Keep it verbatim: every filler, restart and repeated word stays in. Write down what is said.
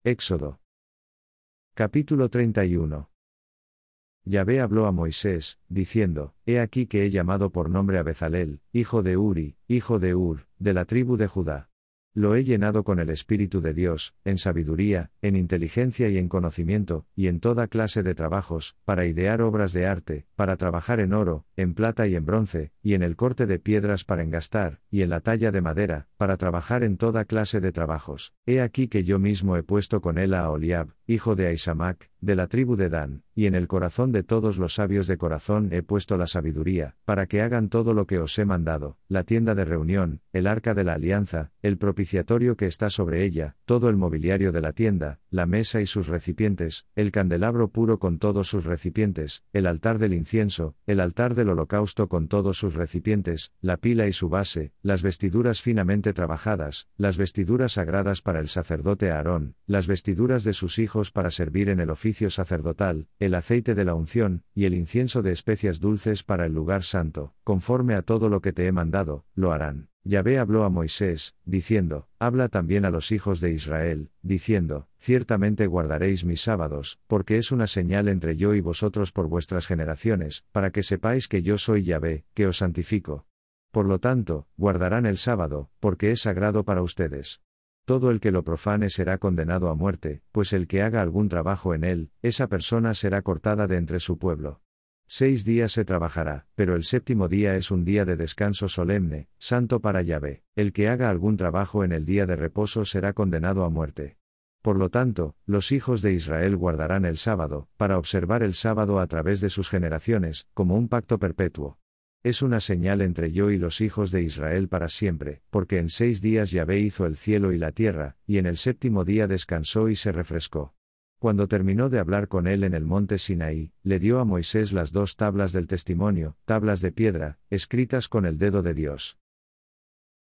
Éxodo. Capítulo treinta y uno. Yahvé habló a Moisés, diciendo, He aquí que he llamado por nombre a Bezalel, hijo de Uri, hijo de Ur, de la tribu de Judá. Lo he llenado con el Espíritu de Dios, en sabiduría, en inteligencia y en conocimiento, y en toda clase de trabajos, para idear obras de arte, para trabajar en oro, en plata y en bronce, y en el corte de piedras para engastar, y en la talla de madera, para trabajar en toda clase de trabajos. He aquí que yo mismo he puesto con él a Aholiab, hijo de Ahisamac, de la tribu de Dan, y en el corazón de todos los sabios de corazón he puesto la sabiduría, para que hagan todo lo que os he mandado, la tienda de reunión, el arca de la alianza, el propiciatorio que está sobre ella, todo el mobiliario de la tienda, la mesa y sus recipientes, el candelabro puro con todos sus recipientes, el altar del incienso, el altar del holocausto con todos sus recipientes, la pila y su base, las vestiduras finamente trabajadas, las vestiduras sagradas para el sacerdote Aarón, las vestiduras de sus hijos para servir en el oficio sacerdotal, el aceite de la unción, y el incienso de especias dulces para el lugar santo, conforme a todo lo que te he mandado, lo harán. Yahvé habló a Moisés, diciendo, Habla también a los hijos de Israel, diciendo, Ciertamente guardaréis mis sábados, porque es una señal entre yo y vosotros por vuestras generaciones, para que sepáis que yo soy Yahvé, que os santifico. Por lo tanto, guardarán el sábado, porque es sagrado para ustedes. Todo el que lo profane será condenado a muerte, pues el que haga algún trabajo en él, esa persona será cortada de entre su pueblo. Seis días se trabajará, pero el séptimo día es un día de descanso solemne, santo para Yahvé. El que haga algún trabajo en el día de reposo será condenado a muerte. Por lo tanto, los hijos de Israel guardarán el sábado, para observar el sábado a través de sus generaciones, como un pacto perpetuo. Es una señal entre yo y los hijos de Israel para siempre, porque en seis días Yahvé hizo el cielo y la tierra, y en el séptimo día descansó y se refrescó. Cuando terminó de hablar con él en el monte Sinaí, le dio a Moisés las dos tablas del testimonio, tablas de piedra, escritas con el dedo de Dios.